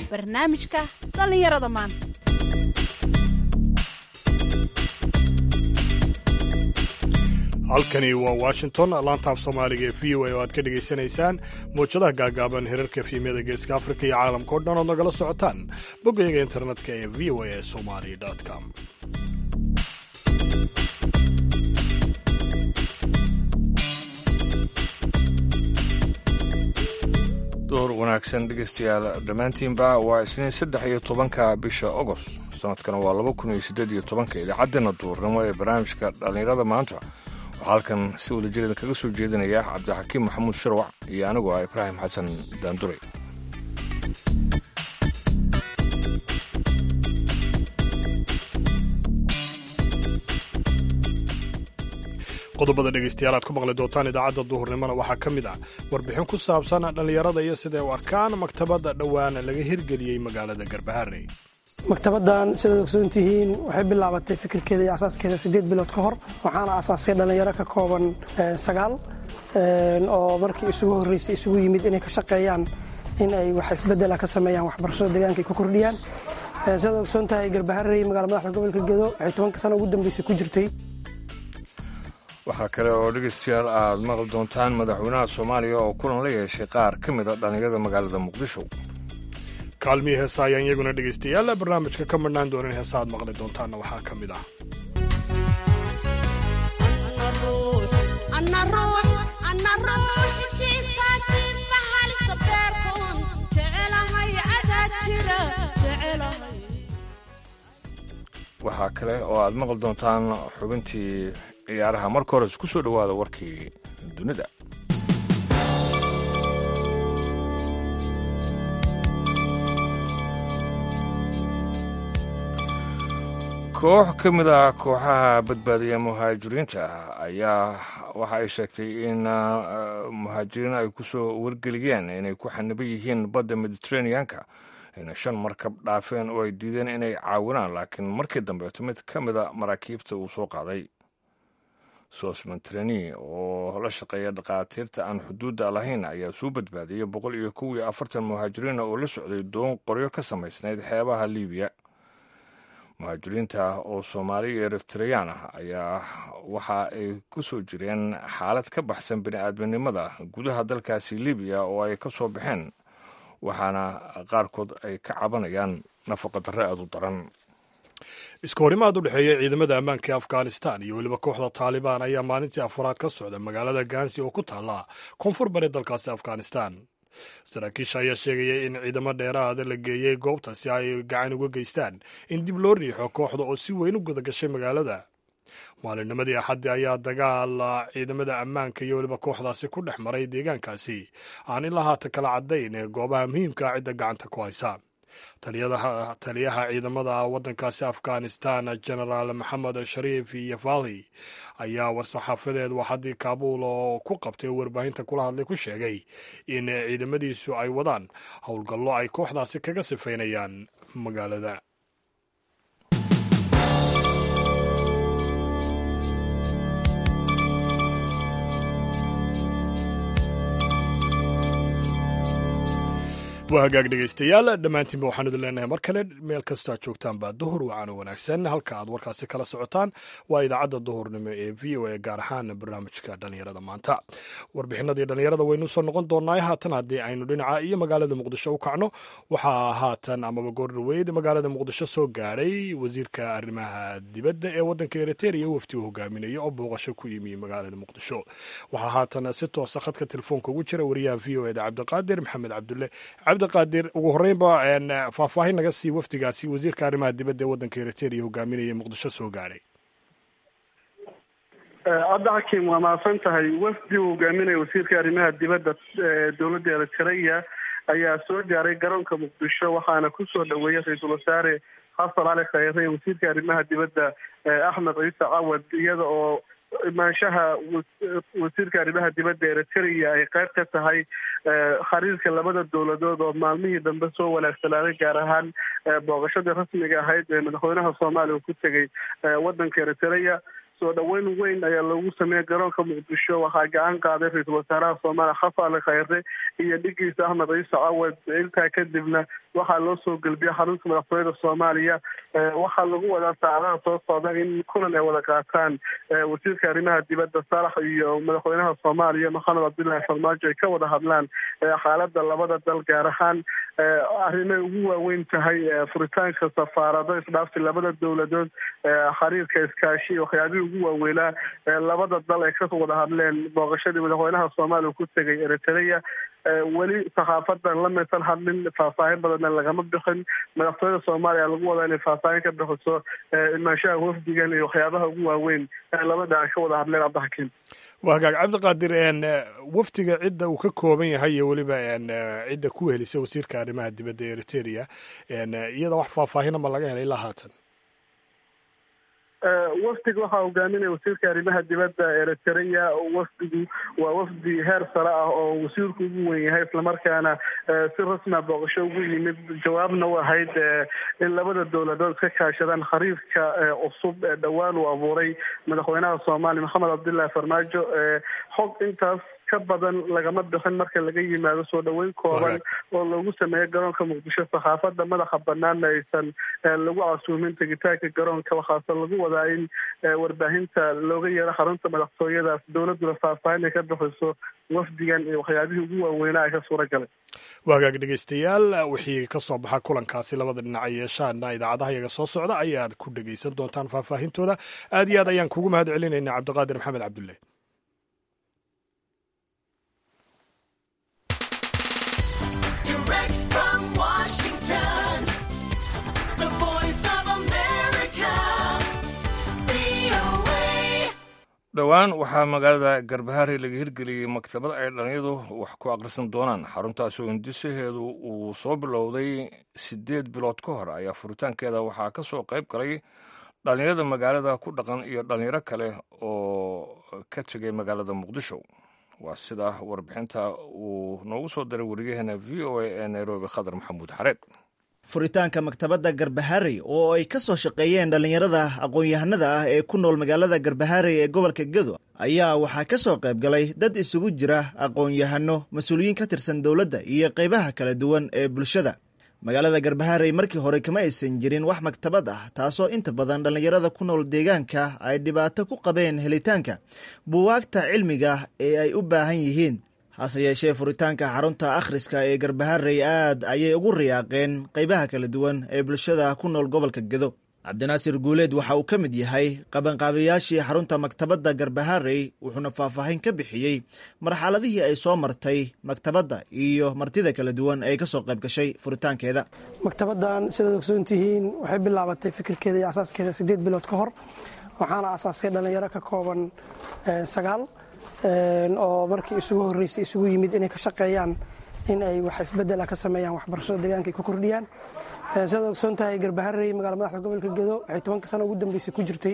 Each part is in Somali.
barnaamijka dhallinyarada maanta. halkani waa Washington, laantaaf Soomaaliga ee VOA oo aad ka dhageysanaysaan mowjadaha gaagaaban hirarka fiimyada Geeska Afrika iyo caalamka oo dhan oo nagala socotaan boggayaga internetka ee voasomali.com. door wanaagsan dhegeystayaal dhammaantiinba waa isniin 13 bisha Agost sanadkana waa 2018 idaacaddeena duurnimo ee barnaamijka dhallinyarada maanta waxaa halkan si wadajirada kaga soo jeedinaya cabdixakiim maxamuud sharwac iyo anigu ah Ibraahim xasan daandure. qodobada dhegeystayaal aad ku maqli doontaan idaacadda duhurnimona waxaa ka mid ah warbixin ku saabsan dhallinyarada iyo siday u arkaan maktabadda dhowaan laga hirgeliyey magaalada Garbaharey. maktabaddan sidaad ogsoon tihiin waxay bilaabatay fikirkeeda iyo asaaskeeda 8 bilood ka hor waxaana asaasay dhalinyaro ka kooban 9 oo markii isugu horreysay isugu yimid inay ka shaqeeyaan in ay wax isbeddel ka sameeyaan waxbarashada deegaanka ku kordhiyaan. sidaad ogsoon tahay Garbaharey magaalada madaxda gobolka Gedo waxay 10 sano ugu dambeysay ku jirtay. waxaa kale oo dhegeystayaal aad maqli doontaan madaxweynaha Soomaaliya oo kulan la yeeshay qaar ka mid ah dhalinyarada magaalada Muqdisho. kaalmihii heesa ayaan iyaguna dhegeystayaal barnaamijka ka marnaan doonin heesa aad maqli doontaanna waxaa ka mid ah waxaa kale oo aad maqli doontaan xubintii ciyaaraha marka hore isku soo dhawaada warkii dunida. koox ka mid ah kooxaha badbaadiya muhaajiriinta ayaa waxa ay sheegtay in muhaajiriin ay ku soo wargeliyeen inay ku xaniban yihiin badda Mediterranean-ka inay 5 markab dhaafeen oo ay diideen inay caawinaan laakiin markii dambeeto mid ka mid a maraakiibta uu soo qaaday. Sosmantrani oo la shaqeeya dhaqaatiirta aan xuduudda lahayn ayaa soo badbaadiyay 141 muhaajiriin oo la socday doon qoryo ka samaysnayd xeebaha Liibiya. muhaajiriinta oo Soomaali iyo Eritrean ah ayaa waxa ay ku soo jireen xaalad ka baxsan bini'aadminimada gudaha dalkaasi Liibiya oo ay ka soo baxeen waxaana qaarkood ay ka cabanayaan nafaqa darro aad u daran. isku horimaad u dhexeeya ciidamada ammaanka ee Afghanistan iyo weliba kooxda Taliban ayaa maalintii afraad ka socda magaalada Ganzi oo ku taala koonfur bari dalkaasi Afghanistan. saraakiisha ayaa sheegaya in ciidamo dheeraad la geeyay goobta si ay gacan uga geystaan in dib loo riixo kooxda oo si weyn u guda gashay magaalada. maalinnimadii Axaddi ayaa dagaal ciidamada ammaanka iyo weliba kooxdaasi ku dhex maray deegaankaasi aan ilaa haatan kala caddayn ee goobaha muhiimka ah cidda gacanta ku haysa. taliyaha ciidamada waddankaasi Afghanistan Generaal Maxamed Shariif Yafali ayaa war-saxaafadeed waxaddii Kaabuul oo ku qabtay warbaahinta kula hadlay ku sheegay in ciidamadiisu ay wadaan howlgallo ay kooxdaasi kaga sifaynayaan magaalada. waa hagaag dhegeystayaal dhammaantiinba waxaan idin leenahay mar kale meel kastoo aad joogtaanba duhur wacan oo wanaagsan. halka aad warkaasi kala socotaan waa idaacadda duhurnimo ee VOA gaar ahaan barnaamijka dhallinyarada maanta. warbixinadii dhallinyarada waynu soo noqon doonaa haatan haddii aynu dhinaca iyo magaalada Muqdisho u kacno. waxaa haatan amaba goordhaweyd magaalada Muqdisho soo gaadhay wasiirka arrimaha dibadda ee waddanka Eritrea wafdi uu hogaaminayo oo booqasho ku yimi magaalada Muqdisho. waxaa haatan si toosa khadka telefoonka ugu jira wariyaha VOA da Cabdiqaadir Maxamed Cabdulle. Cabdiqaadir, ugu horreynba faahfaahin naga sii wafdigaasi wasiirka arrimaha dibadda ee waddanka Eritrea hogaaminaya Muqdisho soo gaadhay. Cabdixakiim, waa mahadsan tahay. wafdi uu hogaaminaya wasiirka arrimaha dibadda dowladda Eritrea ayaa soo gaaray garoonka Muqdisho waxaana ku soo dhaweeyay ra-iisul wasaare Xasan Ali Khayre iyo wasiirka arrimaha dibadda Axmed Ciise Cawad iyada oo imaanshaha wasiirka arrimaha dibadda Eritrea ay qayb ka tahay xiriirka labada dowladood oo maalmihii dambe soo wanaagsanaaday gaar ahaan booqashadii rasmiga ahayd ee madaxweynaha Soomaaliya uu ku tegay waddanka Eritrea. soo dhaweyn weyn ayaa loogu sameeyay garoonka Muqdisho. waxaa gacan qaaday ra-iisul wasaaraha Soomaaliya Xasan Ali Khayre iyo dhigiisa Axmed Ciise Cawad. intaa kadibna waxaa loo soo gelbiyay xarunta madaxtooyada soomaaliya. waxaa lagu wadaa saacadaha soo socda in kulan ay wada qaataan wasiirka arrimaha dibadda Saalax iyo madaxweynaha Soomaaliya Maxamed Cabdullaahi Farmaajo ay ka wada hadlaan xaaladda labada dal, gaar ahaan arrimay ugu waaweyn tahay furitaanka safaarado isdhaafsi labada dowladood, xiriirka iskaashi iyo waxyaabihii ugu waaweynaa labada dal ay ka wada hadleen booqashadii madaxweynaha Soomaaliya ku tegay Eritrea. weli saxaafadan lamaysan hadlin, faahfaahin badanna lagama bixin. madaxtooyada Soomaaliya lagu wadaa inay faahfaahin ka bixiso imaanshaha wafdigan iyo waxyaabaha ugu waaweyn labada ay ka wada hadleen. Cabdixakiim. waa hagaag Cabdiqaadir, wafdiga cidda uu ka kooban yahay iyo weliba cidda ku helisa wasiirka arrimaha dibadda ee Eritrea, iyada wax faahfaahina ma laga helay ilaa haatan? wafdiga waxaa hogaaminaya wasiirka arrimaha dibadda Eritrea. wafdigu waa wafdi heer sare ah oo wasiirku ugu weyn yahay, islamarkaana si rasmi booqasho ugu yimid, jawaabna u ahayd in labada dowladood ka kaashadaan xiriirka cusub ee dhowaan uu abuuray madaxweynaha Soomaaliya Maxamed Cabdullaahi Farmaajo. xog intaas ka badan lagama bixin marka laga yimaado soo dhaweyn kooban oo lagu sameeyo garoonka Muqdisho. saxaafadda madaxa banaanna aysan lagu casuumin tegitaanka garoonka, waxaase lagu wadaa in warbaahinta looga yeero xarunta madaxtooyadaas, dowladuna faahfaahin ay ka bixiso wafdigan iyo waxyaabihii ugu waaweynaa ay ka suura galay. waagaag dhegeystayaal, wixii ka soo baxa kulankaasi labada dhinac ay yeeshaana idaacadaha iyaga soo socda ayaad ku dhegeysan doontaan faahfaahintooda. aad iyo aad ayaan kugu mahad celinaynaa Cabdiqaadir maxamed cabdulle. dhowaan waxaa magaalada Garbaharey laga hirgeliyey maktabad ay dhalinyadu wax ku akhrisan doonaan. xaruntaas oo hindisaheedu uu soo bilowday 8 bilood ka hor ayaa furitaankeeda waxaa ka soo qayb galay dhalinyarada magaalada ku dhaqan iyo dhalinyaro kale oo ka tegay magaalada Muqdisho. waa sida warbixinta uu noogu soo diray wariyaheena VOA ee Nairobi Khadar Maxamuud Xareed. furitaanka maktabadda Garbaharey oo ay ka soo shaqeeyeen dhalinyarada aqoon-yahanada ah ee ku nool magaalada Garbaharey ee gobolka Gedo ayaa waxaa ka soo qayb galay dad isugu jira aqoon-yahano, mas-uuliyiin ka tirsan dowladda iyo qaybaha kala duwan ee bulshada. magaalada Garbaharey markii hore kama aysan jirin wax maktabad ah, taasoo inta badan dhalinyarada ku nool deegaanka ay dhibaato ku qabeen helitaanka buugaagta cilmiga ee ay u baahan yihiin. hase yeeshee furitaanka xarunta akhriska ee Garbaharey aad ayay ugu riyaaqeen qaybaha kala duwan ee bulshada ku nool gobolka Gedo. Cabdinaasir Guuleed waxa uu ka mid yahay qabanqaabayaashii xarunta maktabadda Garbaharey, wuxuuna faahfaahin ka bixiyey marxaladihii ay soo martay maktabadda iyo martida kala duwan ee ka soo qayb gashay furitaankeeda. maktabaddan sidaad ogsoon tihiin waxay bilaabatay fikirkeeda iyo asaaskeeda 8 bilood ka hor, waxaana asaasay dhalinyaro ka kooban 9 oo markii isugu horreysay isugu yimid inay ka shaqeeyaan in ay wax isbeddel ka sameeyaan waxbarashada deegaanka ay ku kordhiyaan. sidaad ogsoon tahay Garbaharey magaala madaxda gobolka Gedo waxay 10 sano ugu dambeysay ku jirtay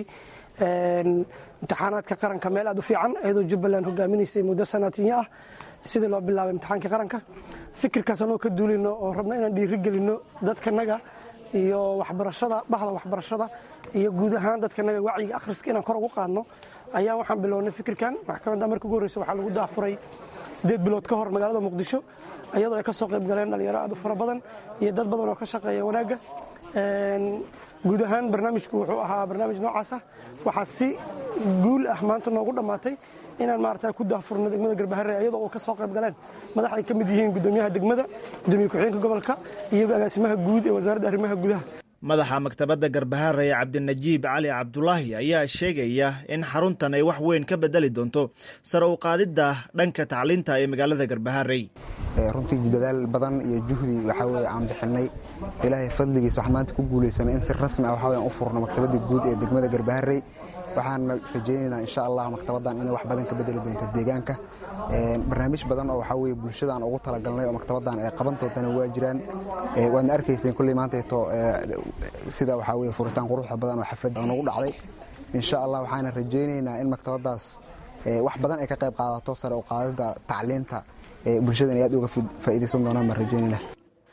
imtixaanaadka qaranka meel aad u fiican, iyadoo Jubbaland hogaaminaysay muddo sanadkiin ah sidii loo bilaabay imtixaanka qaranka. fikirkaas anoo ka duulino oo rabna inaan dhiirigelino dadkanaga iyo waxbarashada, bahda waxbarashada iyo guud ahaan dadkanaga wacyiga akhriska inaan kor ugu qaadno ayaa waxaan bilownay fikirkan. maxkamadda markii ugu horreysay waxaa lagu daafuray 8 bilood ka hor magaalada Muqdisho, iyadoo ay ka soo qayb galeen dhalinyaro aad u fara badan iyo dad badan oo ka shaqeeya wanaagga. guud ahaan barnaamijku wuxuu ahaa barnaamij noocaas ah. waxaa si guul ah maanta noogu dhammaatay inaan maaragtay ku daafurno degmada Garbaharey, iyadoo oo ka soo qayb galeen madax ay ka mid yihiin gudoomiyaha degmada, gudoomiye ku-xigeenka gobolka iyo agaasimaha guud ee wasaaradda arrimaha gudaha. madaxa maktabadda Garbaharey Cabdinajiib Cali Cabdulaahi ayaa sheegaya in xaruntan ay wax weyn ka bedeli doonto sare u qaadidda dhanka tacliinta ee magaalada Garbaharey. runtii dadaal badan iyo juhdi waxa weeye aan bixinay, ilaahay fadligiisa waxaan maanta ku guuleysanay in si rasmi ah waxa weeye u furno maktabadda guud ee degmada Garbaharey. waxaan rajaynaynaa insha Allah maktabaddan inay wax badan ka bedeli doonto deegaanka. barnaamij badan oo waxa weeye bulshada aan ugu talagalnay oo maktabaddan ay qaban doontaan waa jiraan. waadna arkayseen kulli maanta sida waxa weeye furitaan quruxda badan oo xaflad aan ugu dhacday. insha Allah waxaan rajaynaynaa in maktabaddaas wax badan ay ka qayb qaadato sare u qaadida tacliinta bulshada ay aad uga faa'iideysan doonaan ma rajaynayna.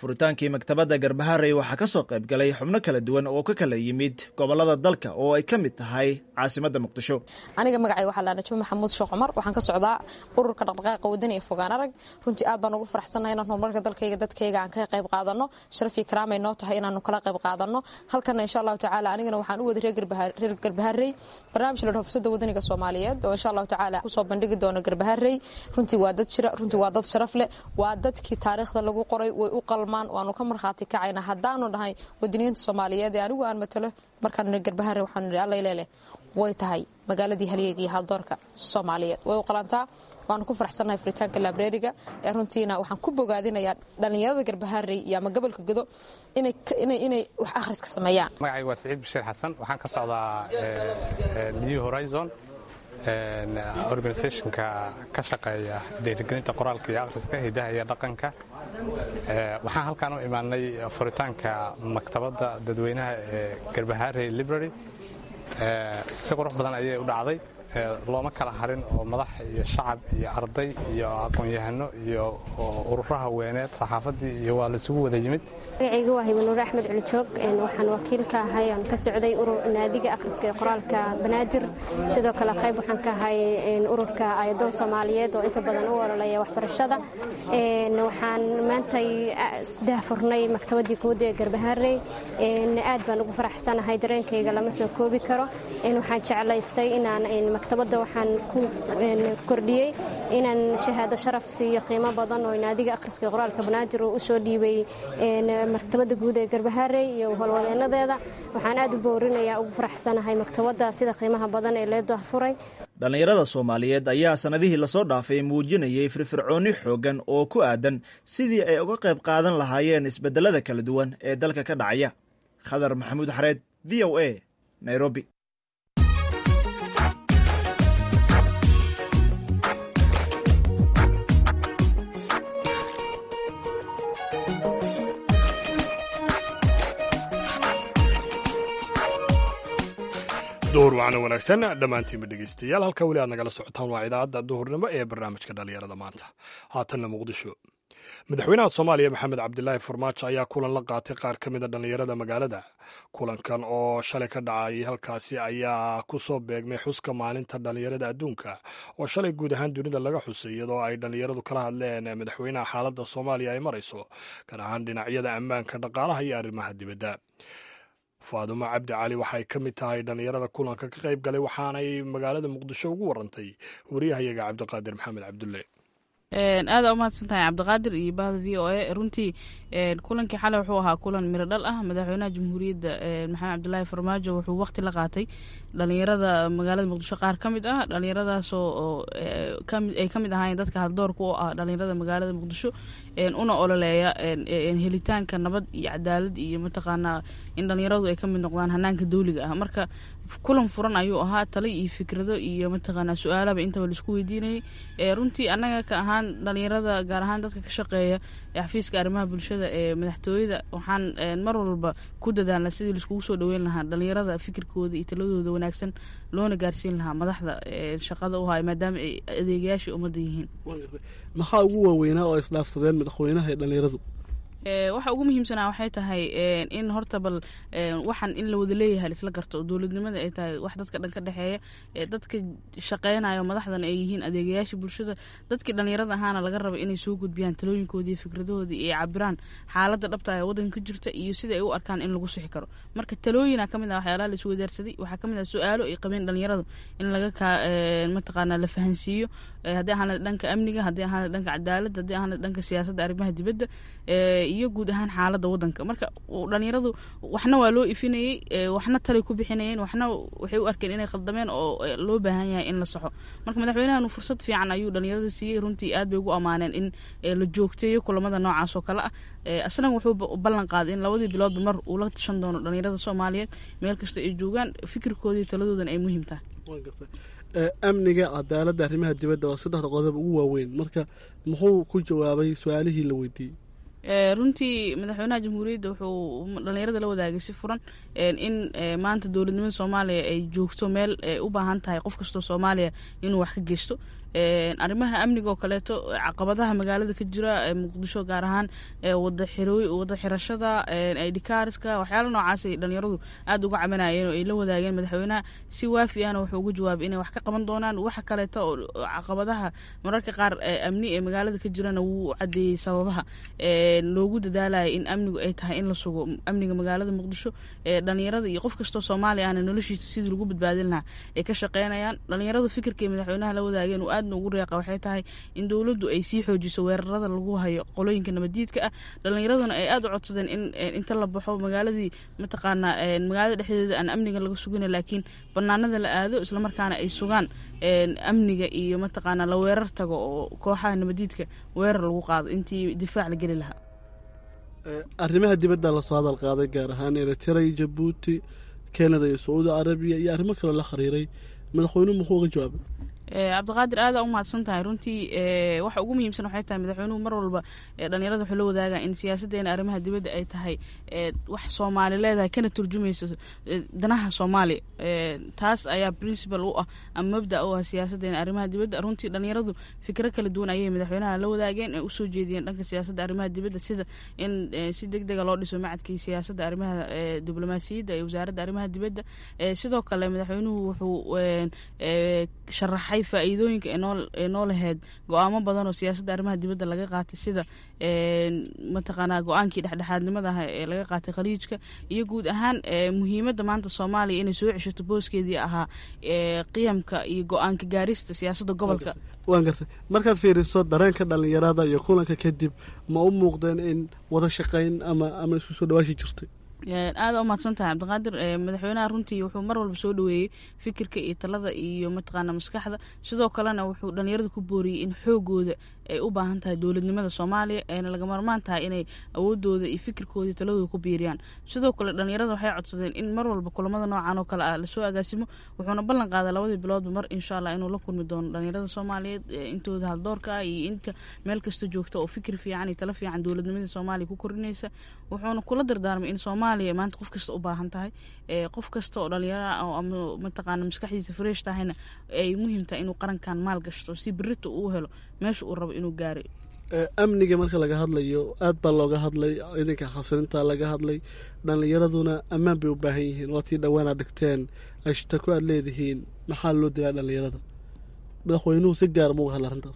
furitaankii maktabadda garbaharey waxaa ka soo qayb galay xubno kala duwan oo ka kala yimid gobollada dalka oo ay ka mid tahay caasimadda muqdisho. aniga magacay waxaa la najmo maxamuud sheekh cumar, waxaan ka socdaa ururka dhaqdhaqaaqa wadani ee fogaan arag. runtii aad baan ugu faraxsanahay inaan horumarka dalkayga dadkayga aan ka qayb qaadano. sharaf iyo karaamay noo tahay inaanu kala qayb qaadano. halkana insha allahu tacaala anigana waxaan u waday reer garbaharey barnaamij la dhaho fursadda wadaniga Soomaaliyeed oo insha allahu tacaala kusoo bandhigi doono garbaharey. runtii waa dad jira, runtii waa dad sharaf leh, waa dadkii taariikhda lagu qoray, way u qalmaan, waanu ka markhaati kacayna haddaanu dhahay wadaniyiinta Soomaaliyeed ee anigu aan matalo. markaan garbaharey waxaan nidhi alla ileele way tahay magaaladii halyeega iyo haldoorka Soomaaliyeed, way u qalantaa. waan ku faraxsanahay furitaanka librariga ee runtiina waxaan ku bogaadinayaa dhalinyarada garbaharey iyo ama gobolka Gedo inay wax akhriska sameeyaan. magacaygu waa Saciid Bashiir Xasan, waxaan ka socdaa New Horizon organisationka ka shaqeeya dhiirigelinta qoraalka iyo akhriska, hidaha iyo dhaqanka. waxaan halkaan u imaanay furitaanka maktabadda dadweynaha ee garbaharey library. si qurux badan ayay u dhacday, looma kala harin oo madax iyo shacab iyo arday iyo aqoon-yahano iyo ururaha weyneed saxaafadii iyo waa laisugu wada yimid. magacaygu waa Hibanuur Axmed Culjoog, waxaan wakiil ka ahay aan ka socday urur naadiga akhriska ee qoraalka Banaadir. sidoo kale qayb waxaan ka ahay ururka Ayadon Soomaaliyeed oo inta badan u ololeeya waxbarashada. waxaan maantay daahfurnay maktabadii guud ee garbaharey. aad baan ugu faraxsanahay, dareenkayga lama soo koobi karo. waxaan jeclaystay inaan maktabadda waxaan ku kordhiyey inaan shahaado sharaf siiyo qiimo badan oo naadiga akhriska ee qoraalka Banaadir uu soo dhiibay maktabadda guud ee garbaharey iyo howlwadeenadeeda. waxaan aad u boorinayaa, ugu faraxsanahay maktabadda sida qiimaha badan ee loo daahfuray. dhallinyarada Soomaaliyeed ayaa sanadihii lasoo dhaafay muujinayay firfircooni xoogan oo ku aadan sidii ay uga qayb qaadan lahaayeen isbedelada kala duwan ee dalka ka dhacaya. Khadar Maxamuud Xareed, VOA, Nairobi. duhur wacna wanaagsan dhammaantiinba dhegeystayaal, halka weli aad nagala socotaan waa idaacadda duhurnimo ee barnaamijka dhalinyarada maanta. haatanna Muqdisho. madaxweynaha Soomaaliya Maxamed Cabdilaahi Farmaajo ayaa kulan la qaatay qaar ka mid a dhalinyarada magaalada. kulankan oo shalay ka dhacay halkaasi ayaa ku soo beegmay xuska maalinta dhalinyarada adduunka oo shalay guud ahaan dunida laga xusay, iyadoo ay dhalinyaradu kala hadleen madaxweynaha xaaladda Soomaaliya ay marayso, gaar ahaan dhinacyada ammaanka, dhaqaalaha iyo arrimaha dibadda. faadumo cabdi cali waxay ka mid tahay dhalinyarada kulanka ka qayb galay, waxaanay magaalada Muqdisho ugu warantay wariyahayaga Cabdiqaadir Maxamed Cabdulle. aada umahadsan tahay Cabdiqaadir iyo bahda VOA. runtii kulankii xalay wuxuu ahaa kulan miro dhal ah. madaxweynaha jamhuuriyadda maxamed cabdilaahi farmaajo wuxuu waqti la qaatay dhalinyarada magaalada Muqdisho, qaar ka mid ah dhalinyaradaasoo ay ka mid ahaayeen dadka haldoorka u ah dhalinyarada magaalada Muqdisho, una ololeeya helitaanka nabad iyo cadaalad iyo mataqaanaa in dhalinyaradu ay ka mid noqdaan hanaanka dawliga ah. marka kulan furan ayuu ahaa, talo iyo fikrado iyo mataqaanaa su-aalaba intaba laisku weydiinayay. runtii annaga ka ahaan dhalinyarada, gaar ahaan dadka ka shaqeeya xafiiska arrimaha bulshada ee madaxtooyada, waxaan mar walba ku dadaalna sidii laiskugu soo dhaweyn lahaa dhalinyarada fikirkooda iyo taladooda wanaagsan loona gaarsiin lahaa madaxda shaqada u haya, maadaama ay adeegayaashii ummadda yihiin. maxaa ugu waaweynaa oo isdhaafsadeen madaxweynaha ee dhalinyaradu? waxa ugu muhiimsanaa waxay tahay in horta bal waxaan in la wada leeyahay laisla garto, oo dowladnimada ay tahay wax dadka dhan ka dhexeeya. dadka shaqeynayo madaxdan ay yihiin adeegayaasha bulshada. dadkii dhalinyarada ahaana laga raba inay soo gudbiyaan talooyinkoodii fikradahoodii iyo cabiraan xaaladda dhabta ee waddanka ka jirta iyo sida ay u arkaan in lagu sixi karo. marka talooyina ka mid ah waxyaalaha la iswadaarsaday. waxaa ka mid ah su-aalo ay qabeen dhalinyaradu in laga mataqaanaa la fahansiiyo, haddii ahaan dhanka amniga, haddii ahaan dhanka cadaaladda, haddii ahaan dhanka siyaasadda arrimaha dibadda iyo guud ahaan xaaladda waddanka. marka dhalinyaradu waxna waa loo ifinayey, waxna talay ku bixinayeen, waxna waxay u arkeen inay khaldameen oo loo baahan yahay in la saxo. marka madaxweynahan fursad fiican ayuu dhalinyarada siiyey. runtii aad bay ugu ammaaneen in la joogteeyo kulamada noocaas oo kale ah. asna wuxuu ballan qaaday in 2 biloodba mar uu la tashan doono dhalinyarada Soomaaliyeed meel kasta ay joogaan, fikirkoodii taladoodan ay muhiim tahay. amniga, cadaaladda, arrimaha dibadda waa 3 qodob ugu waaweyn. marka muxuu ku jawaabay su-aalihii la weydiiyey? runtii madaxweynaha jamhuuriyadda wuxuu dhalinyarada la wadaagay si furan in maanta dowladnimada Soomaaliya ay joogto meel u baahan tahay qof kastoo Soomaaliya inuu wax ka geysto. arrimaha amniga oo kaleeto caqabadaha magaalada ka jira muqdisho gaar ahaan wada xirashada idkaarska waxyaala noocaas ay dhalinyaradu aad uga cabanayeen oo ay la wadaageen madaxweynaha si waafi ahna wuxuu uga jawaabay inay wax ka qaban doonaan waxa kaleeto oo caqabadaha mararka qaar amni ee magaalada ka jirana wuu cadeeyey sababaha loogu dadaalaya in amnigu ay tahay in la sugo amniga magaalada muqdisho dhalinyarada iyo qof kastoo soomaali ahna noloshiisa sidii lagu badbaadin lahaa ay ka shaqeynayaan dhalinyaradu fikirkay madaxweynaha la wadaageen uu aadna ugu reeqa waxay tahay in dowladdu ay sii xoojiso weerarada lagu hayo qolooyinka nabadiidka ah dhalinyaraduna ay aad u codsadeen in inta la baxo magaaladii mataqaanaa magaalada dhexdeeda aan amniga laga sugina laakiin banaanada la aado islamarkaana ay sugaan amniga iyo mataqaanaa la weerar tago oo kooxaha nabadiidka weerar lagu qaado intii difaac la geli lahaa arrimaha dibadda lasoo hadal qaaday gaar ahaan eritrea iyo jabuuti kanada iyo sacuudi carabiya iyo arrimo kaloo la khariiray madaxweynuhu muxuu uga jawaabay cabdiqaadir aadaa u mahadsan tahay runtii waxa ugu muhiimsan waxay tahay madaxweynuhu mar walba dhalinyarada wuxuu la wadaagaa in siyaasaddeena arrimaha dibadda ay tahay wax soomaali leedahay kana turjumaysa danaha soomaaliya taas ayaa principal u ah ama mabda u ah siyaasaddeena arrimaha dibadda runtii dhalinyaradu fikro kala duwan ayay madaxweynaha la wadaageen ee usoo jeediyeen dhanka siyaasadda arrimaha dibadda sida in si deg dega loo dhiso macadkii siyaasadda arrimaha diblomaasiyadda ee wasaaradda arrimaha dibadda sidoo kale madaxweynuhu wuxuu sharaxay faa'iidooyinka ee noo laheyd go-aamo badan oo siyaasadda arrimaha dibadda laga qaatay sida mataqaanaa go-aankii dhexdhexaadnimada ah ee laga qaatay khaliijka iyo guud ahaan muhiimadda maanta soomaaliya inay soo ceshato booskeedii ahaa qiyamka iyo go-aanka gaarista siyaasadda gobolka waan gartay markaad fiiriso dareenka dhalinyarada iyo kulanka kadib ma u muuqdeen in wada shaqayn ama isku soo dhawaashi jirtay aada u mahadsan tahay cabdiqaadir madaxweynaha runtii wuxuu mar walba soo dhaweeyey fikirka iyo talada iyo mataqaana maskaxda sidoo kalena wuxuu dhalinyarada ku booriyey in xoogooda ay u baahan tahay dowladnimada soomaaliya ayna laga marmaan tahay inay awoodooda iyo fikirkooda iyo taladooda ku biiriyaan sidoo kale dhalinyarada waxay codsadeen in mar walba kulamada noocan oo kale ah lasoo agaasimo wuxuuna ballan qaaday 2 biloodba mar insha allah inuu la kulmi doono dhalinyarada soomaaliyeed intooda haldoorka ah iyo inta meel kasta joogta oo fikir fiican iyo talo fiican dowladnimada soomaaliya ku korinaysa wuxuuna kula dardaarmay in soomaaliya maanta qof kasta u baahan tahay qof kasta oo dhalinyaro ah oo ama mataqaana maskaxdiisa fresh tahayna ay muhiim tahay inuu qarankan maal gashto si birrito uu helo meesha uu rabo inuu gaaro amniga marka laga hadlayo aad baa looga hadlay ciidanka khasirinta laga hadlay dhalinyaraduna ammaan bay u baahan yihiin waatii dhawaanaad dhigteen ashtako aad leedihiin maxaa loo dilaa dhalinyarada madaxweynuhu si gaar ma uga hadla arrintaas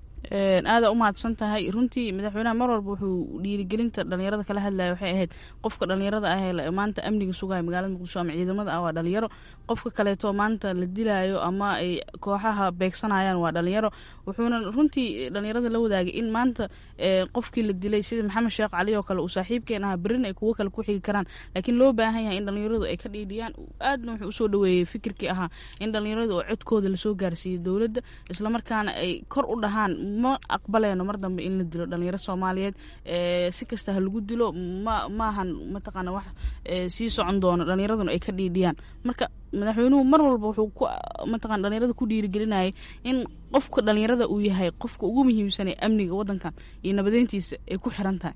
aada u mahadsan tahay runtii madaxweynaha mar walba wuxuu dhiirigelinta dhalinyarada kala hadlaya waxay ahayd qofka dhalinyarada ah ee maanta amniga sugaya magaalada muqdisho ama ciidamada ah waa dhalinyaro qofka kaleeto maanta la dilaayo ama ay kooxaha beegsanayaan waa dhalinyaro wuxuuna runtii dhalinyarada la wadaagay in maanta qofkii la dilay sida maxamed sheekh cali oo kale uu saaxiibkeen aha berrin ay kuwo kale ku xigi karaan laakiin loo baahan yahay in dhalinyaradu ay ka dhiidhiyaan aadna wuxuu usoo dhaweeyey fikirkii ahaa in dhalinyaradu oo codkooda lasoo gaarsiiyey dowladda islamarkaana ay kor u dhahaan ma aqbaleyno mar dambe in la dilo dhalinyaro soomaaliyeed si kasta ha lagu dilo maahan mataqaana wax sii socon doono dhalinyaraduna ay ka dhiidhiyaan marka madaxweynuhu mar walba wuxuu mataqana dhalinyarada ku dhiirigelinayay in qofka dhalinyarada uu yahay qofka ugu muhiimsanee amniga waddankan iyo nabadeyntiisa ay ku xiran tahay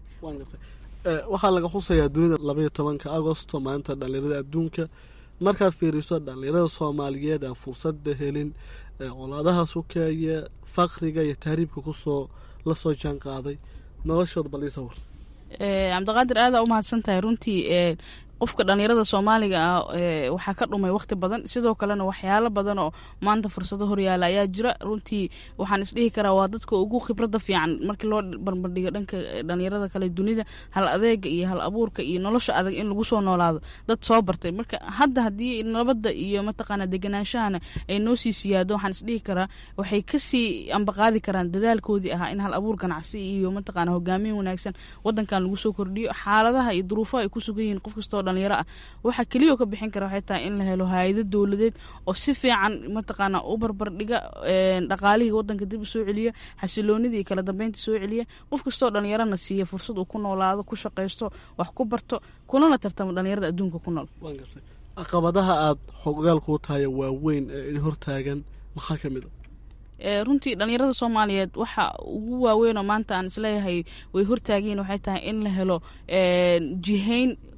waxaa laga xusayaa dunida 12 agosto maanta dhalinyarada adduunka markaad fiiriso dhalinyarada soomaaliyeed aan fursada helin colaadaha sukeeye faqriga iyo tahriibka kusoo la soo jaan qaaday noloshooda baliisa war cabdiqaadir aada u mahadsan tahay runtii qofka dhalinyarada soomaaliga ah waxaa ka dhumay waqti badan sidoo kalena waxyaalo badan oo maanta fursado horyaala ayaa jira runtii waxaan isdhihi karaa waa dadka ugu khibrada fiican markii loo barbardhigo dhanka dhalinyarada kale dunida hal adeega iyo hal abuurka iyo nolosha adag in lagu soo noolaado dad soo bartay marka hadda haddii nabadda iyo mataqaana deganaanshahana ay noo sii siyaado waxaan isdhihi karaa waxay kasii ambaqaadi karaan dadaalkoodii ahaa in hal abuur ganacsi iyo mataqaana hogaamin wanaagsan wadankan lagu soo kordhiyo xaaladaha iyo duruufaha ay ku sugan yihiin qof kastoo dhalinyaro ah waxaa keliya ka bixin kara waxay tahay in la helo hay'ado dowladeed oo si fiican mataqaana u barbardhiga dhaqaalihii wadanka dib u soo celiya xasiloonidii kala dambeyntii soo celiya qof kastoo dhalinyarana siiya fursad uu ku noolaado ku shaqaysto wax ku barto kulana tartamo dhalinyarada adduunka ku nool caqabadaha aad xogaalku tahay waaweyn ee hortaagan maxaa ka mid ah runtii dhalinyarada soomaaliyeed waxa ugu waaweyn oo maanta aan isleeyahay way hortaageen waxay tahay in la helo jihayn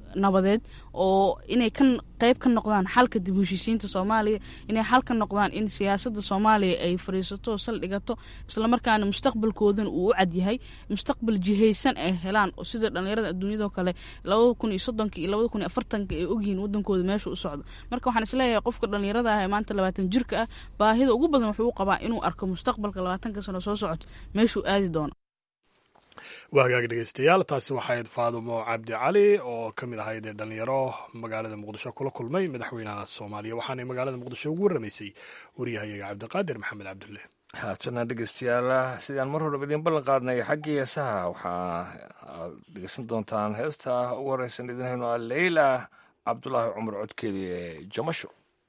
nabadeed oo inay qayb ka noqdaan xalka dib u heshiisiinta soomaaliya, inay xal ka noqdaan in siyaasadda soomaaliya ay fadhiisato saldhigato, islamarkaana mustaqbalkoodan uu u cadyahay, mustaqbal jihaysan ay helaan oo sida dhallinyarada adduunyadoo kale 2030 iyo 2040 ay ogyihiin wadankooda meesha u socdo. marka waxaan isleeyahay qofka dhallinyarada ah ee maanta 20 jirka ah baahida ugu badan wuxuu u qabaa inuu arko mustaqbalka 20 sano soo socoto meeshuu aadi doono. waa hagaag dhegeystayaal, taasi waxayd faadumo cabdi cali oo ka mid ahayd ee dhalinyaro magaalada muqdisho kula kulmay madaxweynaha soomaaliya, waxaanay magaalada muqdisho ugu warramaysay wariyahayaga cabdiqaadir maxamed cabdulle. haatana dhegeystayaal, sidaan mar horeba idiin ballan qaadnay xaggii heesaha waxaa aad dhegeysan doontaan heesta ugu horeysan idin hayno leyla cabdulaahi cumar codkeedii ee jamasho.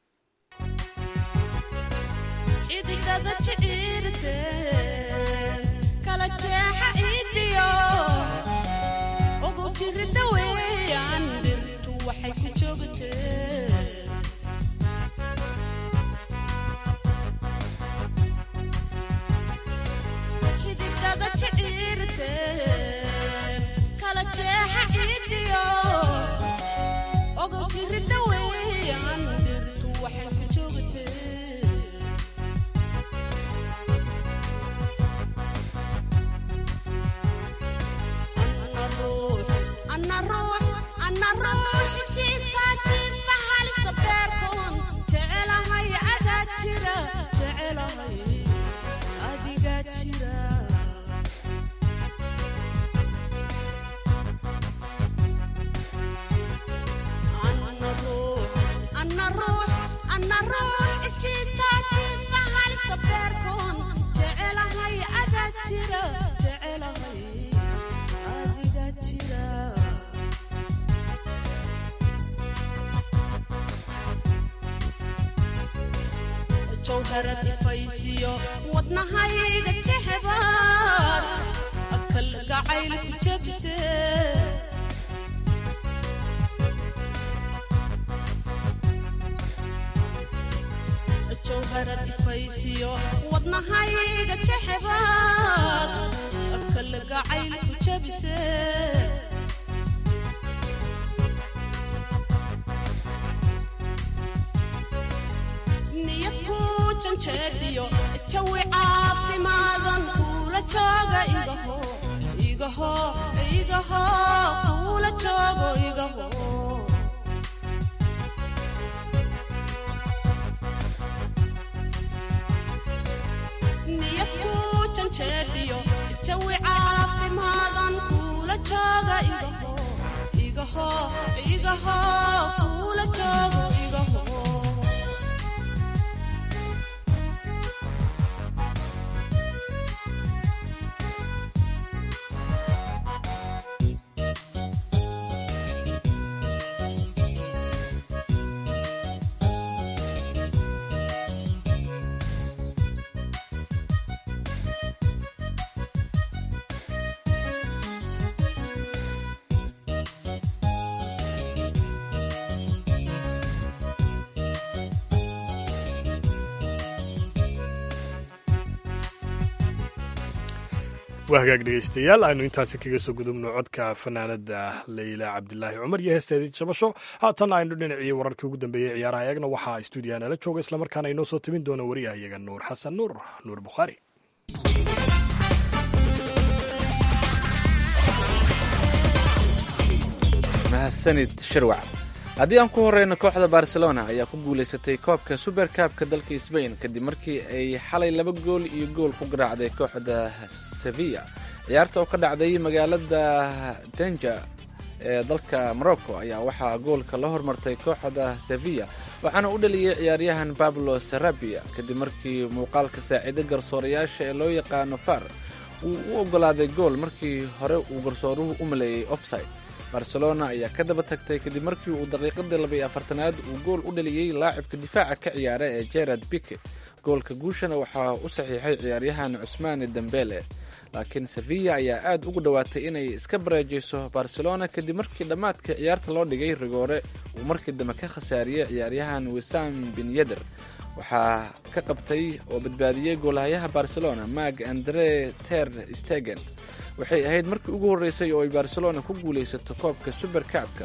jawharadi faysiyo wadnahayga jehbaad akal gacayl ku jabse jawharadi faysiyo wadnahayga jehbaad akal gacayl ku jabse janjeediyo jawi caafimaadon kula jooga igaho kula joogo igaho niyadku janjeediyo jawi caafimaadon kula jooga igaho kula joogo igaho waa hagaag dhegeystayaal, aynu intaasi kaga soo gudubno codka fanaanada leyla cabdilaahi cumar iyo heesteedii jabasho. haatan aynu dhinacii wararkii ugu dambeeyey ciyaaraha eegna waxaa stuudiya nala jooga islamarkaana inoo soo timin doona wariyahayaga nuur xasan nuur bukhaari. mahadsanid shirwac. haddii aan ku horeyno, kooxda barcelona ayaa ku guulaysatay koobka superkaabka dalka sbain kadib markii ay xalay 2 gool iyo gool ku garaacday kooxda sevilla. ciyaarta oo ka dhacday magaalada Tanja ee dalka Morocco ayaa waxaa goolka la hormartay kooxda Sevilla, waxaana u dhaliyay ciyaaryahan Pablo Sarabia kadib markii muuqaalka saaciido garsoorayaasha ee loo yaqaano VAR uu u ogolaaday gool markii hore uu garsooruhu u maleeyay offside. barcelona ayaa ka daba tagtay kadib markii uu daqiiqadii 24aad uu gool u dhaliyay laacibka difaaca ka ciyaara ee Gerard Pique. goolka guushana waxaa u saxiixay ciyaaryahan Ousmane Dembele, laakiin Sevilla ayaa aad ugu dhawaatay inay iska bareejayso Barcelona kadib markii dhammaadka ciyaarta loo dhigay rigoore uu markii dambe ka khasaariyay ciyaaryahan Wissam Ben Yedder. waxaa ka qabtay oo badbaadiyey goolahayaha Barcelona Marc-Andre ter Stegen. waxay ahayd markii ugu horeysay oo ay Barcelona ku guulaysato koobka Supercup-ka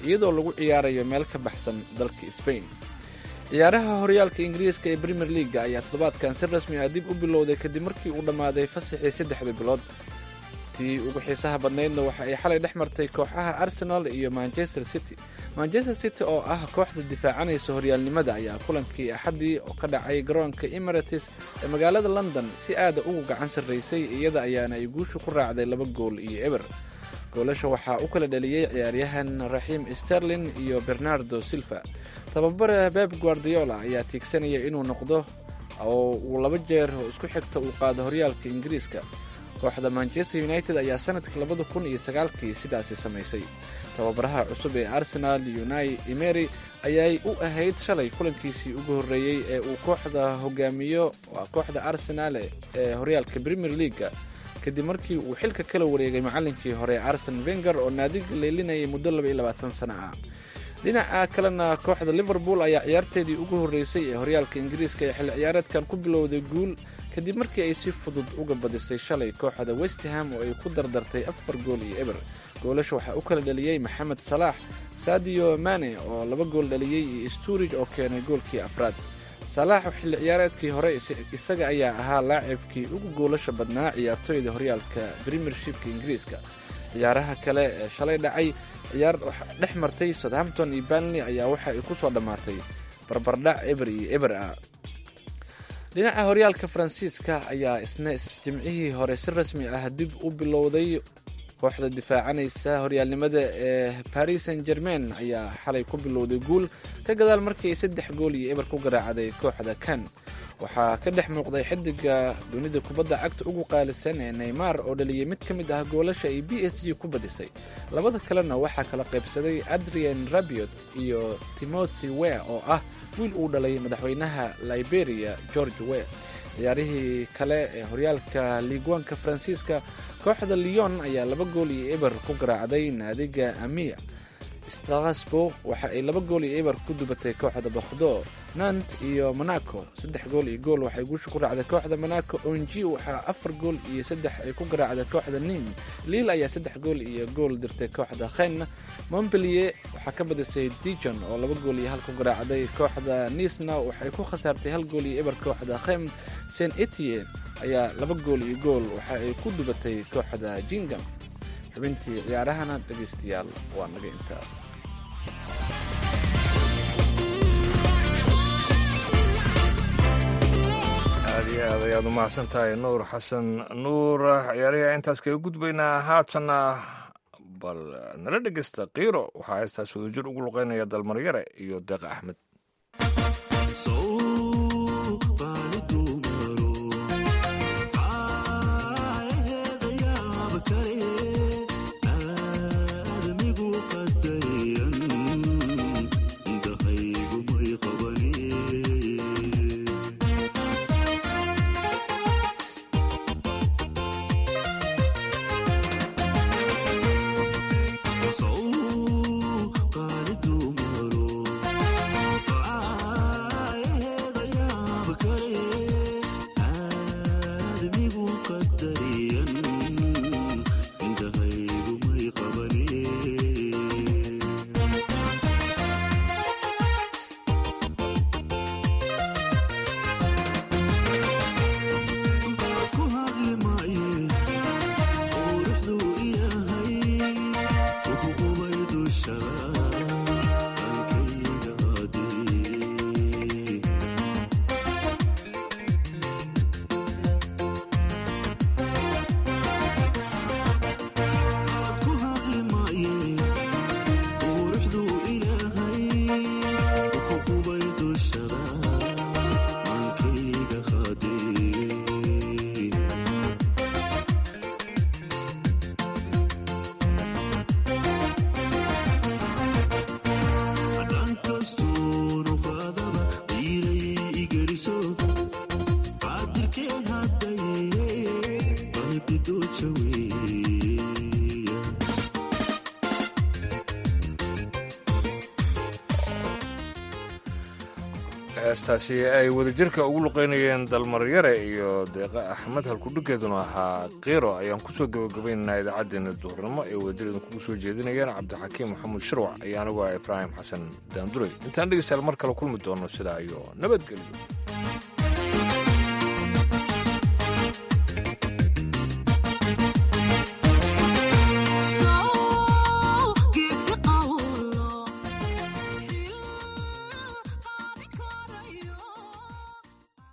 iyadoo lagu ciyaarayo meel ka baxsan dalka Spain. ciyaaraha horyaalka ingiriiska ee Premier League ayaa toddobaadkan si rasmi ah dib u bilowday kadib markii uu dhammaaday fasaxii 3 bilood. tii ugu xiisaha badnaydna waxa ay xalay dhex martay kooxaha Arsenal iyo Manchester City. Manchester City oo ah kooxda difaacanaysa horyaalnimada ayaa kulankii Axadii oo ka dhacay garoonka Emirates ee magaalada London si aad ugu gacan sarreysay, iyada ayaana ay guusha ku raacday 2-0. goolasha waxaa u kala dhaliyay ciyaaryahan Raheem Sterling iyo Bernardo Silva. tababare Pep Guardiola ayaa tiigsanaya inuu noqdo oo uu 2 jeer isku xigta u qaado horyaalka Ingiriiska. kooxda Manchester United ayaa sanadkii 2009 sidaasi samaysay. tababaraha cusub ee Arsenal Unai Emery ayay u ahayd shalay kulankiisii ugu horeeyay ee uu kooxda hogaamiyo waa kooxda Arsenal ee horyaalka Premier League kadib markii uu xilka kala wareegay macallinkii hore Arsene Wenger oo naadiga leelinayay muddo 22 sano ah. dhinaca kalena kooxda Liverpool ayaa ciyaarteedii ugu horeysay ee horyaalka Ingiriiska ee xil ciyaareedkan ku bilowday guul kadib markii ay si fudud uga badisay shalay kooxda West Ham oo ay ku dardartay 4-0. goolasha waxaa u kala dhaliyay Mohamed Salah, Sadio Mane oo 2 gool dhaliyay iyo Sturridge oo keenay goolkii afraad. Salah xil ciyaareedkii hore isaga ayaa ahaa laacibkii ugu goolasha badnaa ciyaartoyda horyaalka Premiershipka Ingiriiska. ciyaaraha kale ee shalay dhacay ciyaar dhex martay Southampton iyo Burnley ayaa waxa ay ku soo dhamaatay barbardhac eber ah. dhinaca horyaalka Faransiiska ayaa isna jimcihii hore si rasmi ah dib u bilowday. kooxda difaacanaysa horyaalnimada ee Paris Saint-Germain ayaa xalay ku bilowday guul ka gadaal markii ay 3-0 ku garaacday kooxda Cannes. waxaa ka dhex muuqday xidiga dunida kubadda cagta ugu qaalisan ee Neymar oo dhaliyay mid ka mid ah goolasha ay PSG ku badisay. labada kalena waxaa kala qaybsaday Adrien Rabiot iyo Timothy Weah oo ah wiil uu dhalay madaxweynaha Liberia George Weah. ciyaarihii kale ee horyaalka Ligue 1 Faransiiska, kooxda Lyon ayaa 2-0 ku garaacday naadiga Amiens. Strasbourg waxa ay 2-0 ku dubatay kooxda Bordeaux. Nantes iyo Monaco 3-0 waxay guusha ku raacday kooxda Monaco. Angers waxa 4-3 ay ku garaacday kooxda Nîmes. Lille ayaa 3-0 dirtay kooxda Rennes. Montpellier waxa ka badisay Dijon oo 2-1 ku garaacday kooxda Nice waxay ku khasaartay 1-0 kooxda Rennes. Saint-Etienne ayaa 2-0 waxa ay ku dubatay kooxda Gingam. xubintii ciyaarahana dhegeystayaal waa naga intaa. aad iyo aad ayaad u mahadsantahay Nuur Xasan Nuur. ciyaaraha intaas kaga gudbaynaa haatana bal nala dhegeysta Qiiro. waxaa heestaas wadajir ugu luqeynaya Dalmaryare iyo Deeqa Axmed. heestaasi ay wadajirka ugu luqeynayeen dalmaryare iyo deeqa axmed halkudhigeeduna ahaa kiiro ayaan kusoo gabagabaynaynaa idaacaddeenna duhurnimo ee wadajir kugu soo jeedinayeen cabdixakiim maxamuud shirwac iyo anigu ah ibraahim xasan daanduray intaan dhegeystayaal mar kale kulmi doono sidaa iyo nabadgelyo